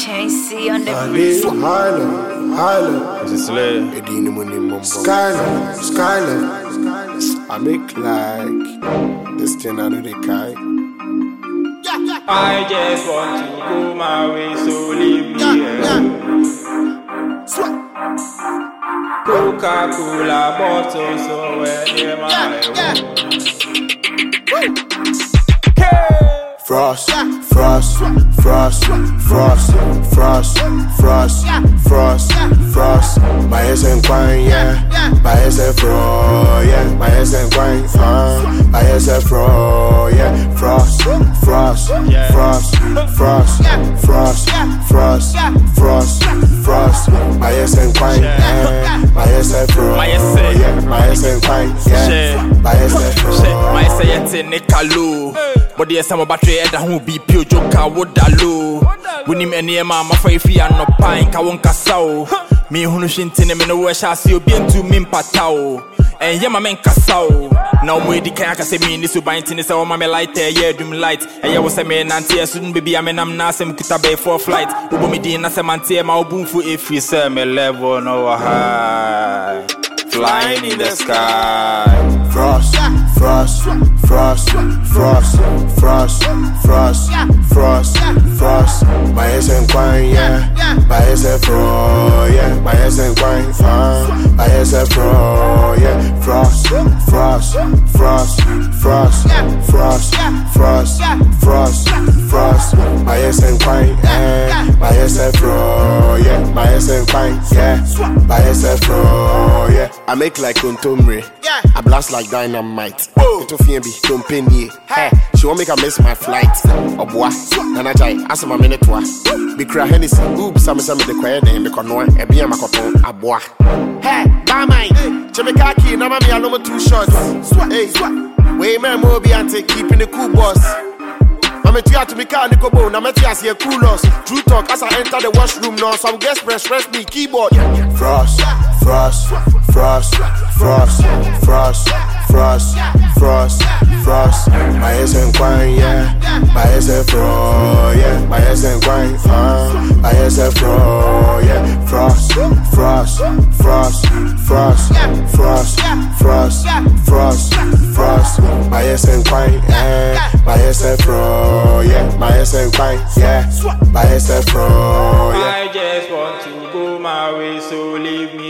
Chasey on the Skyler. I make like this thing out of the kind. I just want to go my way, so leave me alone. Coca-Cola bottle, so where am I? Frost. My ass and quine, yeah. My ass and fro, yeah. My ass and quine, my ass and fro, yeah. Frost. My ass and quine, my ass and fro, yeah. My ass and quine, yeah. My ass and fro. My ass and Nicalu. But there's some battery that who be pure joker would allow. When him any mamma for if you are not pine, Kawonka Sao. Me who shintin him in the wash, I see you being to Mimpatao. And Yama men Casao. Now, we the Kaka say me in this bind in this hour, my light, yeah, doom light. And you was a man, and tear soon be a man, I'm Nassim Kitabe for flight. Ubomidina Samante, my boom for if we say me level no high. Flying in the sky. Frost. My ass and quine, yeah. My ass and fro, yeah. My ass and quine, my ass and fro, yeah. Frost. My ass and quine, yeah. My ass and fro, yeah. My ass and quine, yeah. My ass and fro, yeah. I make like Contomre. I blast like dynamite. It's a be don't pay me. Hey, she won't make her miss my flight. Oh boy, Nana Jai, ask my minute. Be cry Hennessy, oops, some the quiet name because no one, a be a macaton, a boy. Hey, by my Chemikaki, Nama me alone 2 shots. Hey, way man, Moby and take keeping the cool boss. I'm a tear to me car, Nicobo, I'm a tear, see a cool loss. True talk as I enter the washroom now, some guest press me keyboard. Frost. My ass and quine, yeah. My ass and fro, yeah. My ass and quine, my ass and fro, yeah. Frost. My ass and quine, yeah. My ass and fro, yeah. My ass and quine, yeah. My ass and fro, yeah. I just want to go my way, so leave me